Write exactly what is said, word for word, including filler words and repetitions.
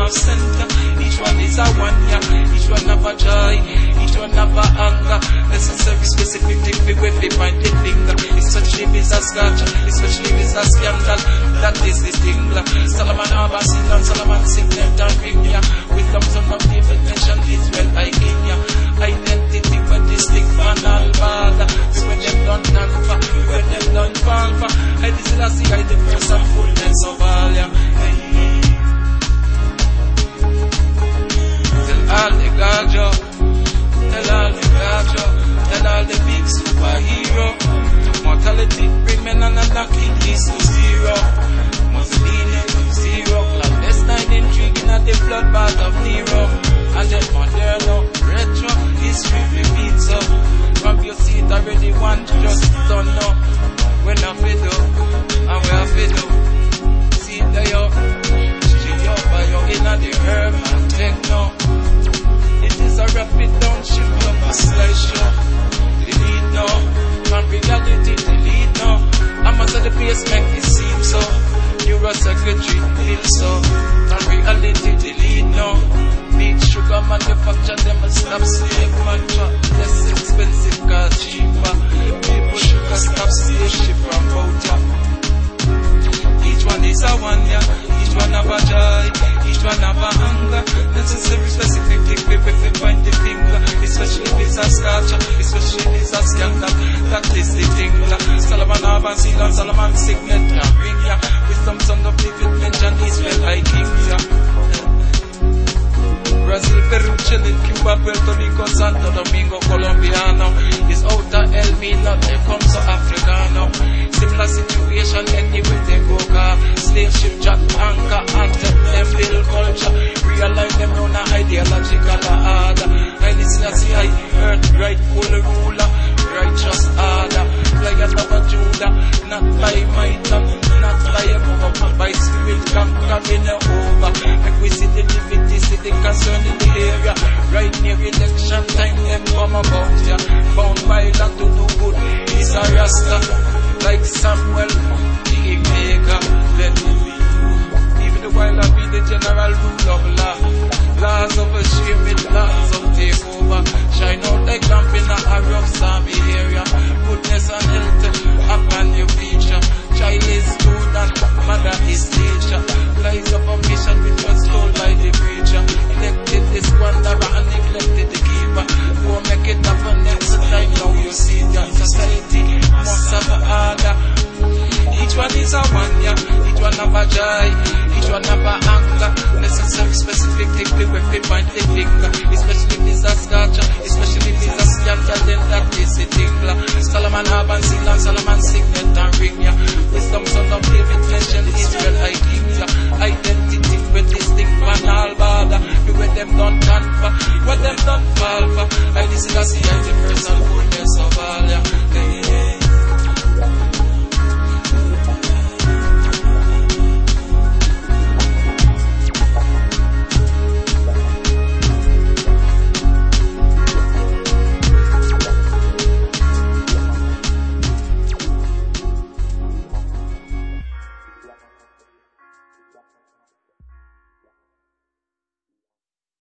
have center. Each one is a one, yeah. Each one have a joy, each one have a anger. Necessary specific thing we will be find the finger. Especially if it's a scotch, especially if it's a scandal. That is the thing. Solomon Abba sing and Solomon sing them down ring ya. Wisdom son of David mention Israel I in ya. Identity when this thing man all bother. We when them done done for, we when them done fall for. I this is a see I the first and fullness of all ya. Tell all the gajo, tell all the gajo, tell all the big superhero. Mortality bring men and attack it is to zero. Mussolini zero, clandestine intriguing at the bloodbath of Nero. And then Moderno, retro, history repeats up. From your seat already one just don't know. We're not fiddle, and we're fiddle. See they up, she up by your inner the herb and techno. It is a rapid downshift of a slideshow. Delete no, from reality delete no. I must have the place make it seem so. Neurosecretary feel so. And reality delete no. Big sugar manufacture them and stop slave mantra. Less expensive car cheaper. People sugar stop slave ship from Bouta. Each one is a one, yeah. Each one have a joy, each one have a hunger. Necessary specific thing we will find the finger. Especially if it's a scotch, especially if it's a scandal. That is the thing. Solomon Abba seal and Solomon signet can bring ya. Wisdom son of David mention Israel I king ya. Brazil, Peru, Chile, Cuba, Puerto Rico, Santo Domingo, Colombiano. Is outer El Mino, they come to Africano. Similar situation anywhere they go car. Slave ship, jack, anchor, enter them build culture. Realign them on a ideological order. I listen as I earth, right, full ruler, righteous order. Fly another Judah, not by might, not by a power, but by spirit, conquering over. Like we see the divinity, see the concern in the area. Right near election time, them come about ya. Bound violent to do good, he's a rasta. Like Samuel, the maker, let me be. Even the while I be the general rule of law. Laws of a shame with laws of takeover. Shine out like lamp in a rough zombie area. Goodness and health upon your future. Child is good and mother is teacher. Lies of a mission which was told by the preacher. Elected the squanderer and neglected the keeper. Go make it happen next time. Now you see that society must have a order. Each one is a one, yeah. Each one have a joy, each one have a anger. Necessary specific thing we will find the finger. Especially if it's a scotch, especially if it's a scandal, then that is the thing. Solomon Abba seal and Solomon signet